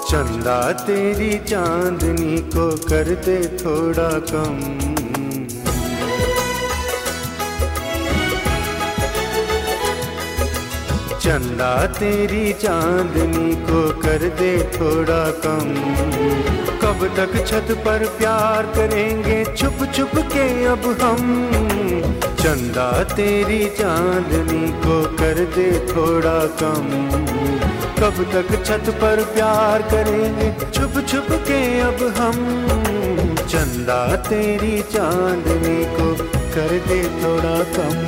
चंदा तेरी चांदनी को कर दे थोड़ा कम। चंदा तेरी चांदनी को कर दे थोड़ा कम। कब तक छत पर प्यार करेंगे छुप छुप के अब हम। चंदा तेरी चांदनी को कर दे थोड़ा कम। कब तक छत पर प्यार करेंगे छुप छुप के अब हम। चंदा तेरी चांदनी को कर दे थोड़ा कम।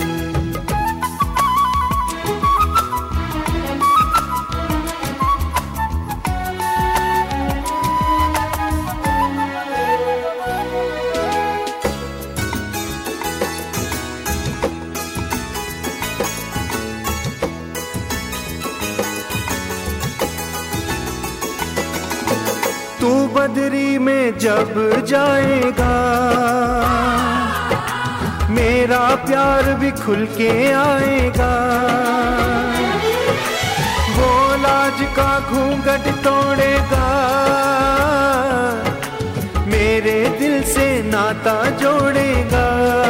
तू बदरी में जब जाएगा मेरा प्यार भी खुल के आएगा। वो लाज का घूंघट तोड़ेगा मेरे दिल से नाता जोड़ेगा।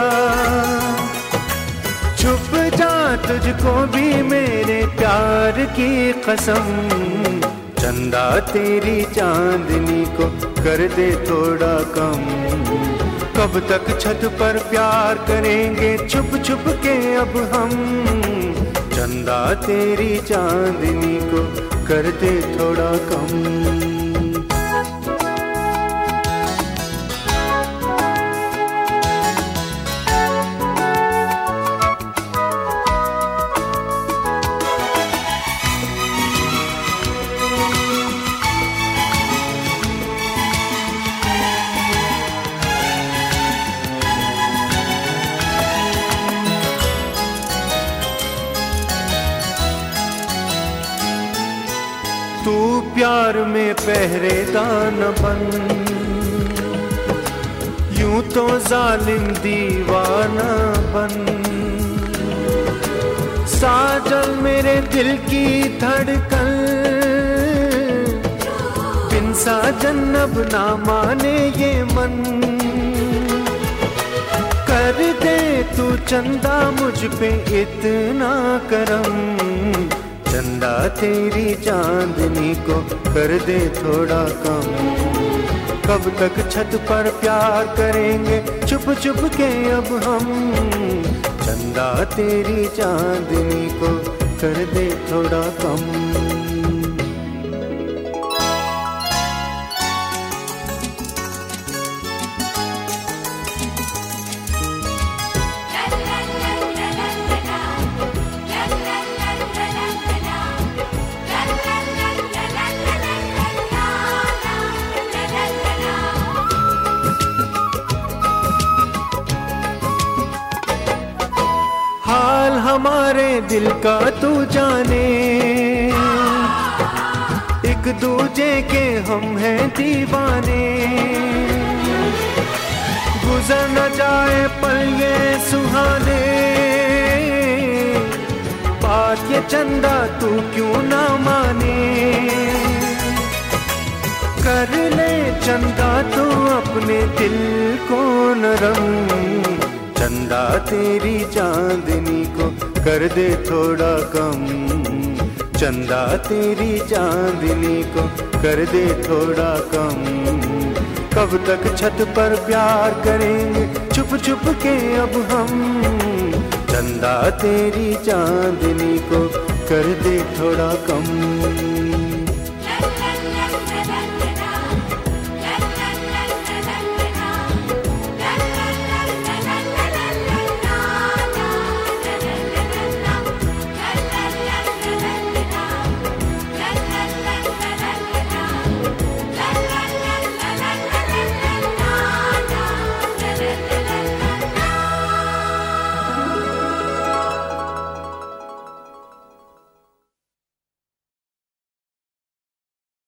छुप जा तुझको भी मेरे प्यार की कसम। चंदा तेरी चांदनी को कर दे थोड़ा कम। कब तक छत पर प्यार करेंगे छुप छुप के अब हम। चंदा तेरी चांदनी को कर दे थोड़ा कम। तू प्यार में पहरेदार न बन। यूं तो जालिम दीवाना बन। साजल मेरे दिल की धड़कन। बिन साजन अब ना माने ये मन। कर दे तू चंदा मुझ पे इतना करम। चंदा तेरी चांदनी को कर दे थोड़ा कम। कब तक छत पर प्यार करेंगे छुप छुप के अब हम। चंदा तेरी चांदनी को कर दे थोड़ा कम। हाल हमारे दिल का तू जाने। एक दूजे के हम हैं दीवाने। गुजर न जाए पल ये सुहाने। बात ये चंदा तू क्यों ना माने। कर ले चंदा तू अपने दिल को नरम। चंदा तेरी चांदनी को कर दे थोड़ा कम। चंदा तेरी चांदनी को कर दे थोड़ा कम। कब तक छत पर प्यार करेंगे छुप छुप के अब हम। चंदा तेरी चांदनी को कर दे थोड़ा कम।